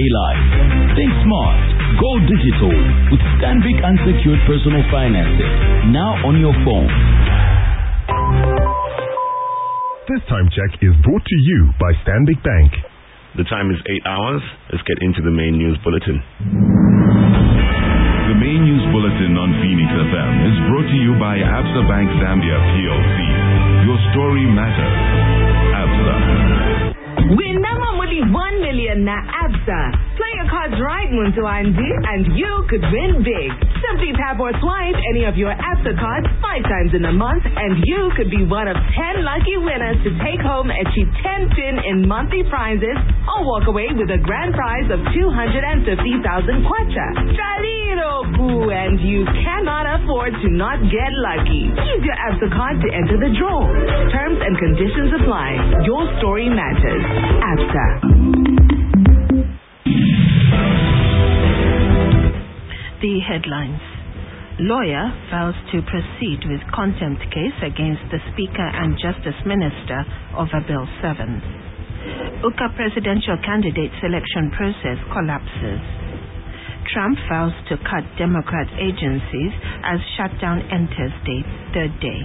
stay live. Think smart. Go digital with Stanbic Unsecured Personal Financing. Now on your phone. This time check is brought to you by Stanbic Bank. The time is 8 hours. Let's get into the main news bulletin. The main news bulletin on Phoenix FM is brought to you by Absa Bank Zambia PLC. Your story matters. Absa. Win Namamuli 1 million na Absa. Play your cards right, Muntu Andy, and you could win big. Simply tap or swipe any of your Absa cards 5 times in a month, and you could be one of 10 lucky winners to take home a cheap 10 pin in monthly prizes or walk away with a grand prize of 250,000 kwacha. Chaliroku, and you cannot afford to not get lucky. Use your Absa card to enter the draw. Terms and conditions apply. Your story matters. Absa. The headlines. Lawyer vows to proceed with contempt case against the Speaker and Justice Minister over Bill 7. UKA presidential candidate selection process collapses. Trump vows to cut Democrat agencies as shutdown enters third day.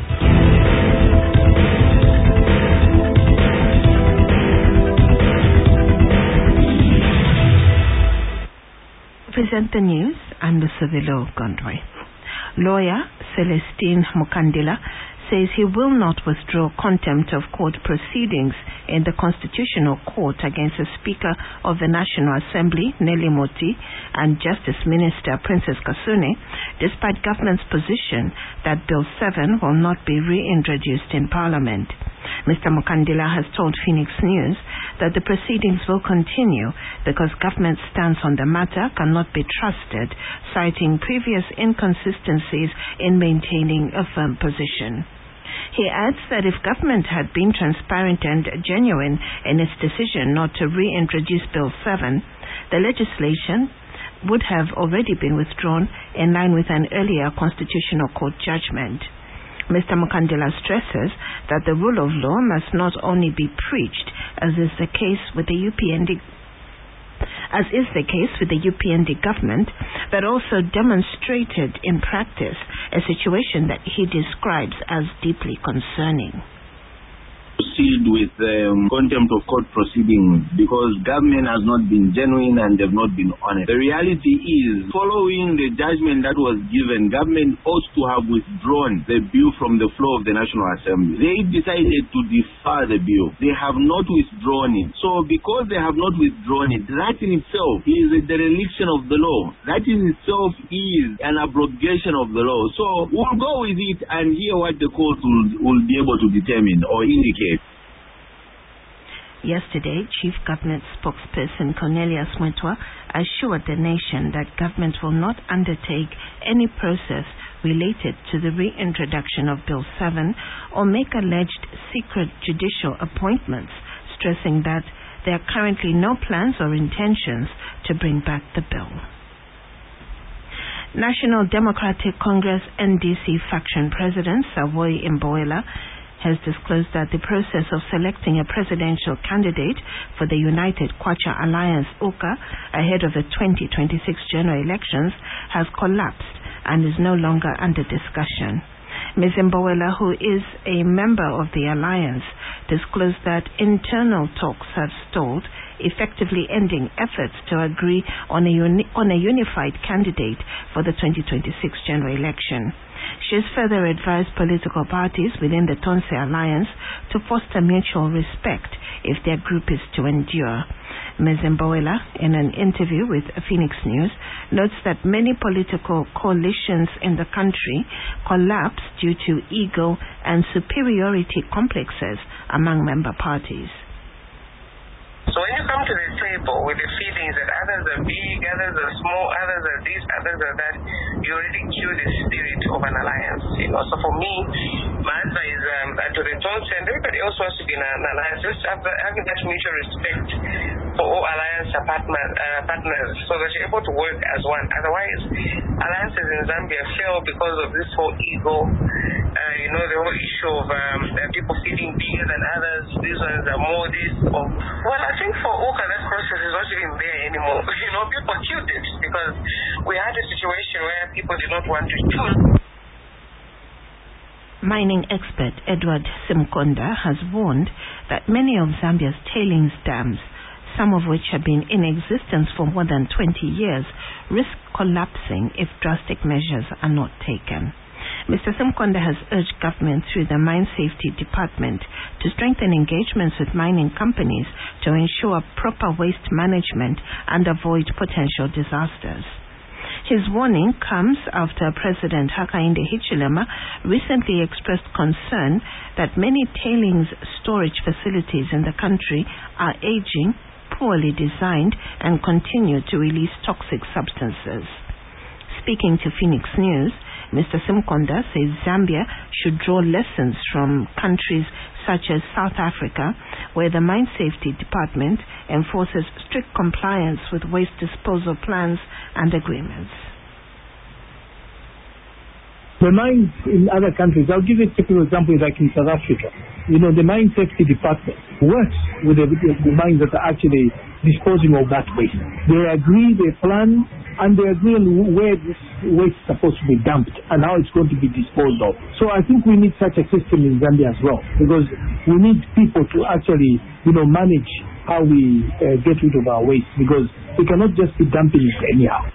Present the news. I'm Lucivilo Gondwe. Lawyer Celestine Mukandila says he will not withdraw contempt of court proceedings in the Constitutional Court against the Speaker of the National Assembly, Nelly Moti, and Justice Minister Princess Kasune, despite government's position that Bill 7 will not be reintroduced in Parliament. Mr. Mukandila has told Phoenix News that the proceedings will continue because government's stance on the matter cannot be trusted, citing previous inconsistencies in maintaining a firm position. He adds that if government had been transparent and genuine in its decision not to reintroduce Bill 7, the legislation would have already been withdrawn in line with an earlier Constitutional Court judgment. Mr. Mukandila stresses that the rule of law must not only be preached, as is the case with the UPND government, but also demonstrated in practice, a situation that he describes as deeply concerning. Proceed with contempt of court proceedings because government has not been genuine and they've not been honest. The reality is, following the judgment that was given, government ought to have withdrawn the bill from the floor of the National Assembly. They decided to defer the bill. They have not withdrawn it. So because they have not withdrawn it, that in itself is a dereliction of the law. That in itself is an abrogation of the law. So we'll go with it and hear what the court will be able to determine or indicate. Yesterday, Chief Cabinet spokesperson Cornelius Mwetwa assured the nation that government will not undertake any process related to the reintroduction of Bill 7 or make alleged secret judicial appointments, stressing that there are currently no plans or intentions to bring back the bill. National Democratic Congress NDC faction president Savoy Mboela has disclosed that the process of selecting a presidential candidate for the United Kwacha Alliance UKA ahead of the 2026 general elections has collapsed and is no longer under discussion. Ms. Mboela, who is a member of the alliance, disclosed that internal talks have stalled, effectively ending efforts to agree on a unified candidate for the 2026 general election. She has further advised political parties within the Tonse Alliance to foster mutual respect if their group is to endure. Ms. Mboela, in an interview with Phoenix News, notes that many political coalitions in the country collapse due to ego and superiority complexes among member parties. So when you come to the table with the feelings that others are big, others are small, others are this, others are that, you already kill the spirit of an alliance. So for me, my advice to the Tonse and everybody else wants to be in an alliance, just having that mutual respect for all alliance partners so that you're able to work as one. Otherwise, alliances in Zambia fail because of this whole ego, the whole issue of people feeling bigger than others, these ones are more this. Well, I think for Uka, that process is not even there anymore. People killed it because we had a situation where people did not want to choose. Mining expert Edward Simkonda has warned that many of Zambia's tailings dams, some of which have been in existence for more than 20 years, risk collapsing if drastic measures are not taken. Mr. Simkonda has urged government through the Mine Safety Department to strengthen engagements with mining companies to ensure proper waste management and avoid potential disasters. His warning comes after President Hakainde Hichilema recently expressed concern that many tailings storage facilities in the country are aging, poorly designed, and continue to release toxic substances. Speaking to Phoenix News, Mr. Simkonda says Zambia should draw lessons from countries such as South Africa, where the Mine Safety Department enforces strict compliance with waste disposal plans and agreements. The mines in other countries, I'll give you a typical example like in South Africa. The Mine Safety Department works with the mines that are actually disposing of that waste. They agree, they plan, and they agree on where this waste is supposed to be dumped and how it's going to be disposed of. So I think we need such a system in Zambia as well, because we need people to actually, manage how we get rid of our waste, because we cannot just be dumping it anyhow.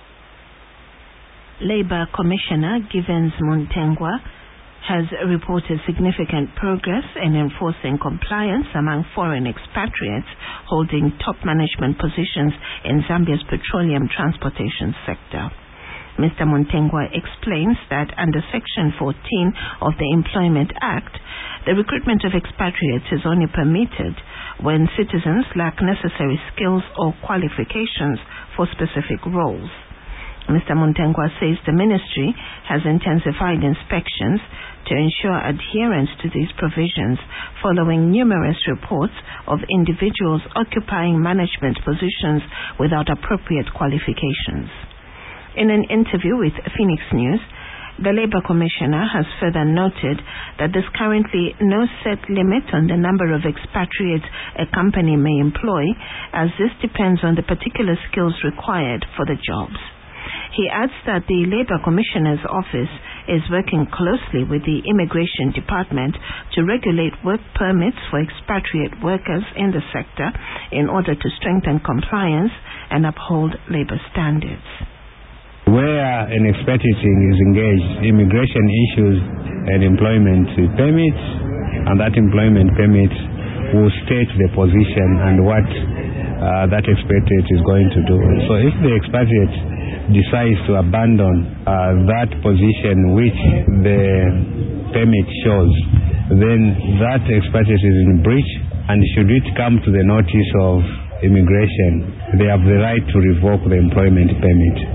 Labour Commissioner Givens Muntengwa has reported significant progress in enforcing compliance among foreign expatriates holding top management positions in Zambia's petroleum transportation sector. Mr. Muntengwa explains that under Section 14 of the Employment Act, the recruitment of expatriates is only permitted when citizens lack necessary skills or qualifications for specific roles. Mr. Muntengwa says the ministry has intensified inspections to ensure adherence to these provisions following numerous reports of individuals occupying management positions without appropriate qualifications. In an interview with Phoenix News, the Labour Commissioner has further noted that there's currently no set limit on the number of expatriates a company may employ, as this depends on the particular skills required for the jobs. He adds that the Labour Commissioner's office is working closely with the Immigration Department to regulate work permits for expatriate workers in the sector in order to strengthen compliance and uphold labour standards. Where an expatriate is engaged, immigration issues an employment permit, and that employment permit will state the position and what that expatriate is going to do. So if the expatriate decides to abandon that position which the permit shows, then that expatriate is in breach, and should it come to the notice of immigration, they have the right to revoke the employment permit.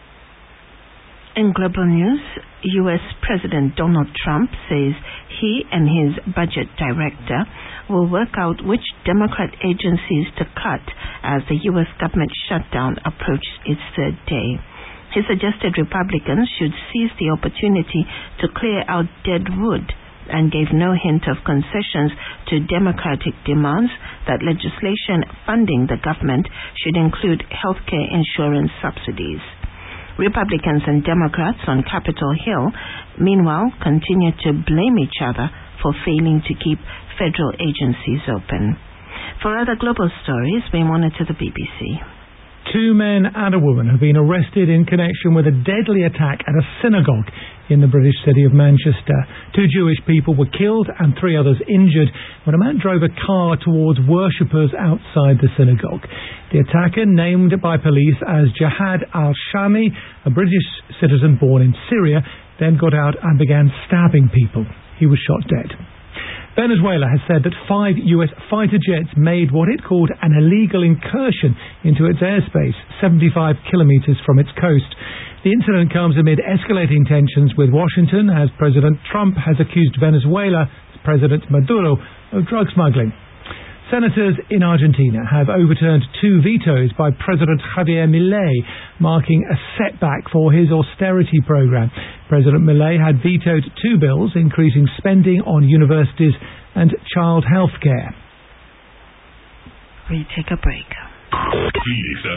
In global news, U.S. President Donald Trump says he and his budget director will work out which Democrat agencies to cut as the U.S. government shutdown approaches its third day. He suggested Republicans should seize the opportunity to clear out dead wood and gave no hint of concessions to Democratic demands that legislation funding the government should include healthcare insurance subsidies. Republicans and Democrats on Capitol Hill, meanwhile, continue to blame each other for failing to keep federal agencies open. For other global stories, we monitor the BBC. 2 men and a woman have been arrested in connection with a deadly attack at a synagogue in the British city of Manchester. 2 Jewish people were killed and 3 others injured when a man drove a car towards worshippers outside the synagogue. The attacker, named by police as Jihad al-Shami, a British citizen born in Syria, then got out and began stabbing people. He was shot dead. Venezuela has said that 5 U.S. fighter jets made what it called an illegal incursion into its airspace, 75 kilometers from its coast. The incident comes amid escalating tensions with Washington, as President Trump has accused Venezuela's President Maduro of drug smuggling. Senators in Argentina have overturned 2 vetoes by President Javier Milei, marking a setback for his austerity program. President Milei had vetoed 2 bills increasing spending on universities and child health care. We take a break. Phoenix